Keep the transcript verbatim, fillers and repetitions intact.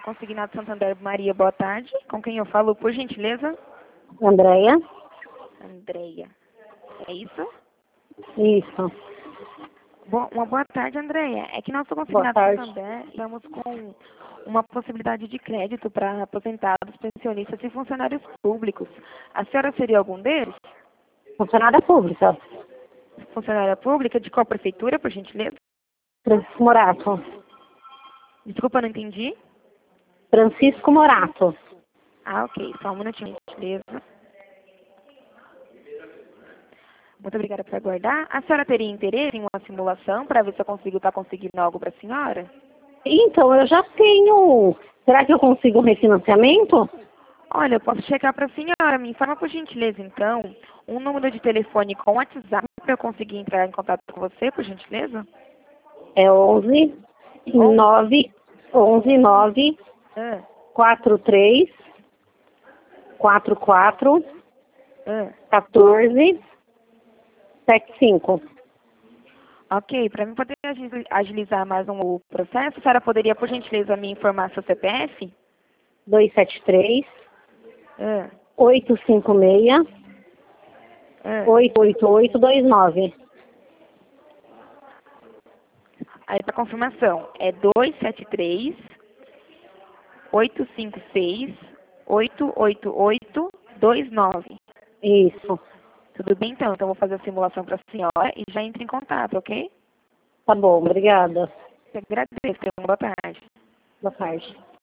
Consignado Santander Maria, boa tarde. Com quem eu falo, por gentileza? Andréia. Andréia. É isso? Isso. Bom, uma boa tarde, Andréia. É que nós somos Boa Consignado tarde. Santander, estamos com uma possibilidade de crédito para aposentados, pensionistas e funcionários públicos. A senhora seria algum deles? Funcionária pública. Funcionária pública? De qual prefeitura, por gentileza? Francisco Morato. Desculpa, não entendi. Francisco Morato. Ah, ok. Só um minutinho, por gentileza. Muito obrigada por aguardar. A senhora teria interesse em uma simulação para ver se eu consigo estar conseguindo algo para a senhora? Então, eu já tenho. Será que eu consigo um refinanciamento? Olha, eu posso checar para a senhora. Me informa, por gentileza, então, um número de telefone com WhatsApp para eu conseguir entrar em contato com você, por gentileza? É onze nove onze nove Ah, quatro três quatro quatro ah. quatorze sete cinco. Ok, para mim poder agi- agilizar mais um o processo, a senhora poderia, por gentileza, me informar seu C P F? dois sete três Ah, oito cinco seis ah. oito oito oito dois nove. Aí, para confirmação, é dois sete três, oito cinco seis, oito oito oito dois nove. Isso. Tudo bem, então? Então, eu vou fazer a simulação para a senhora e já entre em contato, ok? Tá bom, obrigada. Eu agradeço. Tenha uma boa tarde. Boa tarde.